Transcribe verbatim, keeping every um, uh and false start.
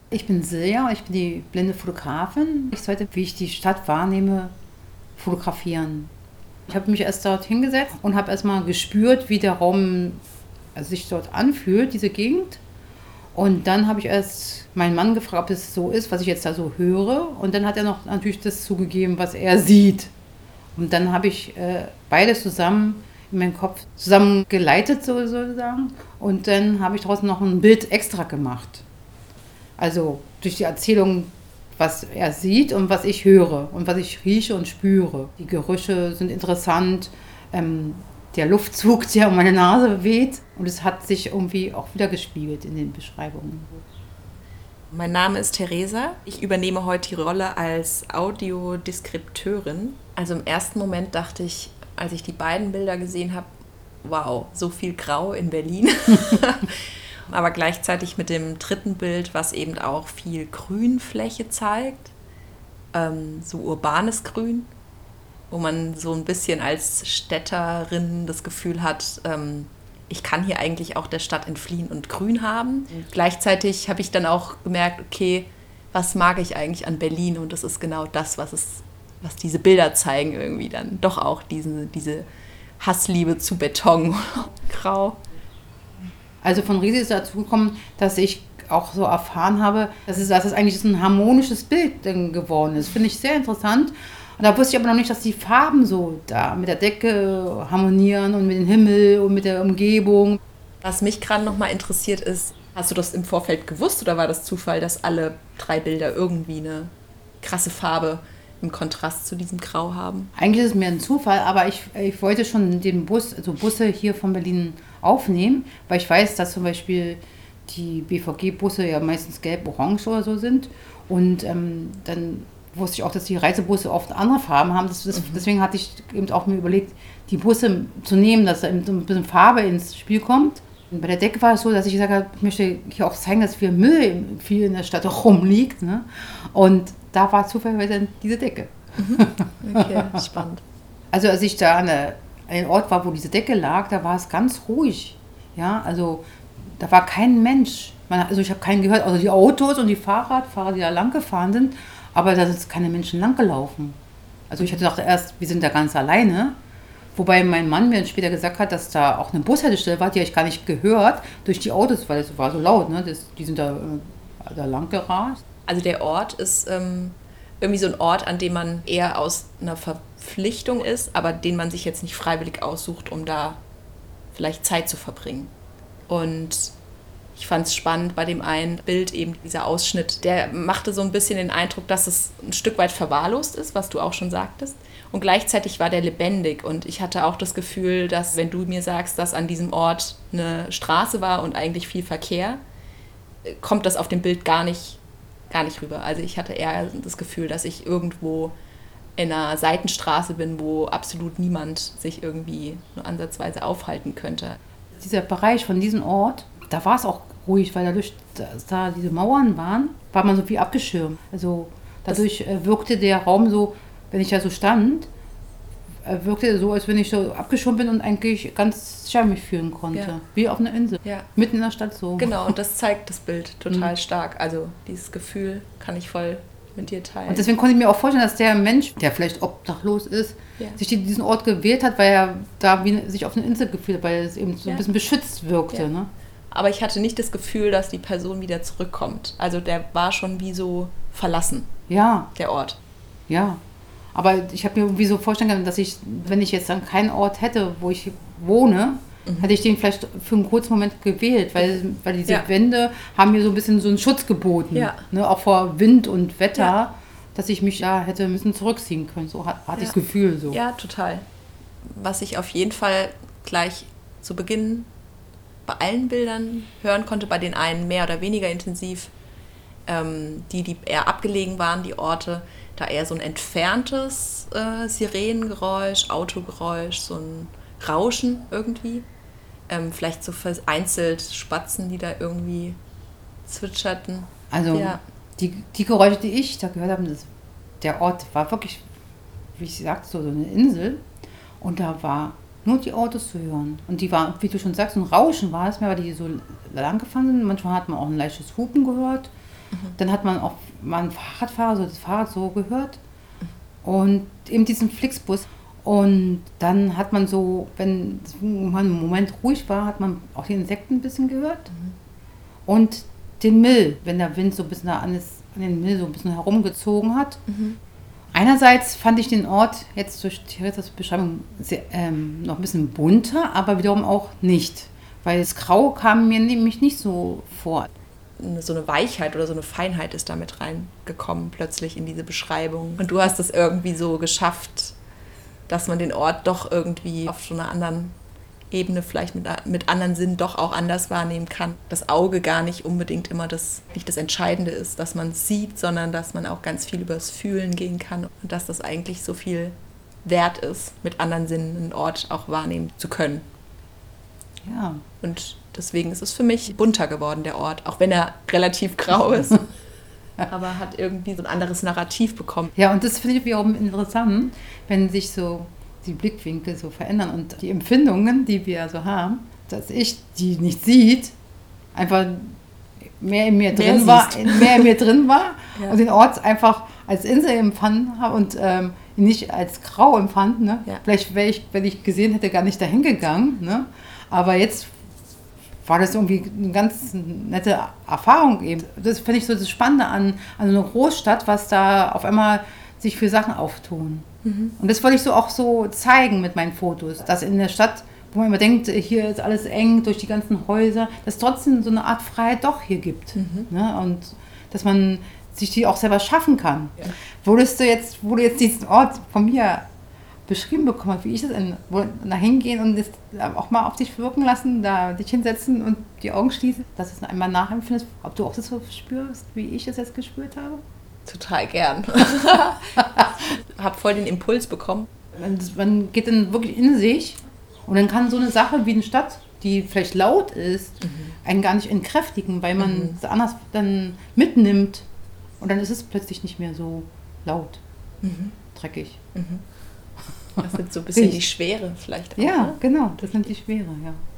Ich bin Silja, ich bin die blinde Fotografin. Ich sollte, wie ich die Stadt wahrnehme, fotografieren. Ich habe mich erst dort hingesetzt und habe erstmal gespürt, wie der Raum sich dort anfühlt, diese Gegend. Und dann habe ich erst meinen Mann gefragt, ob es so ist, was ich jetzt da so höre. Und dann hat er noch natürlich das zugegeben, was er sieht. Und dann habe ich äh, beides zusammen in meinem Kopf zusammen geleitet, so, sozusagen. Und dann habe ich daraus noch ein Bild extra gemacht. Also durch die Erzählung, was er sieht und was ich höre und was ich rieche und spüre. Die Gerüche sind interessant, ähm, der Luftzug, der um meine Nase weht. Und es hat sich irgendwie auch wieder gespiegelt in den Beschreibungen. Mein Name ist Theresa. Ich übernehme heute die Rolle als Audiodeskripteurin. Also im ersten Moment dachte ich, als ich die beiden Bilder gesehen habe, wow, so viel Grau in Berlin. Aber gleichzeitig mit dem dritten Bild, was eben auch viel Grünfläche zeigt, ähm, so urbanes Grün, wo man so ein bisschen als Städterin das Gefühl hat, ähm, ich kann hier eigentlich auch der Stadt entfliehen und Grün haben. Und gleichzeitig habe ich dann auch gemerkt, okay, was mag ich eigentlich an Berlin? Und das ist genau das, was, es, was diese Bilder zeigen irgendwie dann. Doch auch diese, diese Hassliebe zu Beton, Grau. Also von Risi ist dazu gekommen, dass ich auch so erfahren habe, dass es, dass es eigentlich ein harmonisches Bild geworden ist. Finde ich sehr interessant. Und da wusste ich aber noch nicht, dass die Farben so da mit der Decke harmonieren und mit dem Himmel und mit der Umgebung. Was mich gerade noch mal interessiert ist, hast du das im Vorfeld gewusst oder war das Zufall, dass alle drei Bilder irgendwie eine krasse Farbe im Kontrast zu diesem Grau haben? Eigentlich ist es mehr ein Zufall, aber ich, ich wollte schon den Bus, also Busse hier von Berlin aufnehmen, weil ich weiß, dass zum Beispiel die B V G-Busse ja meistens gelb-orange oder so sind. Und ähm, dann wusste ich auch, dass die Reisebusse oft andere Farben haben. Das, das, mhm. Deswegen hatte ich eben auch mir überlegt, die Busse zu nehmen, dass da eben so ein bisschen Farbe ins Spiel kommt. Und bei der Decke war es so, dass ich gesagt habe, ich möchte hier auch zeigen, dass viel Müll viel in der Stadt auch rumliegt. Ne? Und da war zufälligerweise diese Decke. Mhm. Okay, spannend. Also als ich da an einem Ort war, wo diese Decke lag, da war es ganz ruhig. Ja, also da war kein Mensch. Man, also ich habe keinen gehört, also die Autos und die Fahrradfahrer, die da lang gefahren sind, aber da sind keine Menschen lang gelaufen. Also ich hatte gedacht erst, wir sind da ganz alleine. Wobei mein Mann mir später gesagt hat, dass da auch eine Bushaltestelle war, die habe ich gar nicht gehört durch die Autos, weil es war so laut. Ne? Das, die sind da, äh, da lang gerast. Also der Ort ist ähm, irgendwie so ein Ort, an dem man eher aus einer Verpflichtung ist, aber den man sich jetzt nicht freiwillig aussucht, um da vielleicht Zeit zu verbringen. Und ich fand es spannend bei dem einen Bild, eben dieser Ausschnitt, der machte so ein bisschen den Eindruck, dass es ein Stück weit verwahrlost ist, was du auch schon sagtest. Und gleichzeitig war der lebendig und ich hatte auch das Gefühl, dass wenn du mir sagst, dass an diesem Ort eine Straße war und eigentlich viel Verkehr, kommt das auf dem Bild gar nicht, gar nicht rüber. Also ich hatte eher das Gefühl, dass ich irgendwo in einer Seitenstraße bin, wo absolut niemand sich irgendwie nur ansatzweise aufhalten könnte. Dieser Bereich von diesem Ort, da war es auch ruhig, weil dadurch, dass da diese Mauern waren, war man so wie abgeschirmt. Also dadurch das wirkte der Raum so, wenn ich da so stand, wirkte so, als wenn ich so abgeschirmt bin und eigentlich ganz sicher mich fühlen konnte. Ja. Wie auf einer Insel. Ja. Mitten in der Stadt so. Genau, und das zeigt das Bild total mhm. stark. Also dieses Gefühl kann ich voll mit dir teilen. Und deswegen konnte ich mir auch vorstellen, dass der Mensch, der vielleicht obdachlos ist, ja. sich diesen Ort gewählt hat, weil er da wie sich auf einer Insel gefühlt hat, weil es eben so ja. ein bisschen beschützt wirkte. Ja. Ne? Aber ich hatte nicht das Gefühl, dass die Person wieder zurückkommt. Also der war schon wie so verlassen, ja. der Ort. Ja, aber ich habe mir irgendwie so vorstellen können, dass ich, wenn ich jetzt dann keinen Ort hätte, wo ich wohne, mhm. hätte ich den vielleicht für einen kurzen Moment gewählt, weil, weil diese ja. Wände haben mir so ein bisschen so einen Schutz geboten, ja. ne, auch vor Wind und Wetter, ja. dass ich mich da hätte ein bisschen zurückziehen können. So hatte ja. ich das Gefühl. So. Ja, total. Was ich auf jeden Fall gleich zu Beginn bei allen Bildern hören konnte, bei den einen mehr oder weniger intensiv, ähm, die, die eher abgelegen waren, die Orte, da eher so ein entferntes äh, Sirenengeräusch, Autogeräusch, so ein Rauschen irgendwie. Ähm, vielleicht so vereinzelt Spatzen, die da irgendwie zwitscherten. Also ja. die, die Geräusche, die ich da gehört habe, das, der Ort war wirklich, wie ich sagte, so, so eine Insel. Und da war nur die Autos zu hören. Und die waren, wie du schon sagst, so ein Rauschen war es mehr, weil die so lang gefahren sind. Manchmal hat man auch ein leichtes Hupen gehört. Dann hat man auch mal einen Fahrradfahrer, so das Fahrrad so gehört. Und eben diesen Flixbus. Und dann hat man so, wenn man einen Moment ruhig war, hat man auch die Insekten ein bisschen gehört. Mhm. Und den Müll, wenn der Wind so ein bisschen an, das, an den Müll so ein bisschen herumgezogen hat. Mhm. Einerseits fand ich den Ort jetzt durch Theresas Beschreibung sehr, ähm, noch ein bisschen bunter, aber wiederum auch nicht. Weil das Grau kam mir nämlich nicht so vor. So eine Weichheit oder so eine Feinheit ist damit reingekommen plötzlich in diese Beschreibung. Und du hast es irgendwie so geschafft, dass man den Ort doch irgendwie auf so einer anderen Ebene, vielleicht mit, mit anderen Sinnen doch auch anders wahrnehmen kann. Das Auge gar nicht unbedingt immer das, nicht das Entscheidende ist, dass man es sieht, sondern dass man auch ganz viel übers Fühlen gehen kann und dass das eigentlich so viel wert ist, mit anderen Sinnen einen Ort auch wahrnehmen zu können. Ja. Und deswegen ist es für mich bunter geworden, der Ort, auch wenn er relativ grau ist. Aber hat irgendwie so ein anderes Narrativ bekommen. Ja, und das finde ich wiederum interessant, wenn sich so die Blickwinkel so verändern und die Empfindungen, die wir so haben, dass ich die nicht sieht, einfach mehr in mir drin mehr war, mehr in mir drin war ja. Und den Ort einfach als Insel empfanden habe und ähm, nicht als grau empfand. Ne? Ja. Vielleicht wäre ich, wenn ich gesehen hätte, gar nicht dahin gegangen. Ne? Aber jetzt war das irgendwie eine ganz nette Erfahrung eben. Das finde ich so das Spannende an, an so einer Großstadt, was da auf einmal sich für Sachen auftun. Mhm. Und das wollte ich so auch so zeigen mit meinen Fotos, dass in der Stadt, wo man immer denkt, hier ist alles eng durch die ganzen Häuser, dass es trotzdem so eine Art Freiheit doch hier gibt. Mhm. Ne? Und dass man sich die auch selber schaffen kann. Ja. Wurdest du jetzt, wo du jetzt diesen Ort von mir beschrieben bekommen hast, wie ich das in, da hingehen und das auch mal auf dich wirken lassen, da dich hinsetzen und die Augen schließen, dass du es einmal nachempfindest, ob du auch das so spürst, wie ich es jetzt gespürt habe? Total gern. Hab voll den Impuls bekommen. Man, man geht dann wirklich in sich und dann kann so eine Sache wie eine Stadt, die vielleicht laut ist, mhm. einen gar nicht entkräftigen, weil man mhm. es anders dann mitnimmt und dann ist es plötzlich nicht mehr so laut, mhm. dreckig. Mhm. Das sind so ein bisschen die Schwere vielleicht auch. Ja, ne? Genau, das sind die Schwere, ja.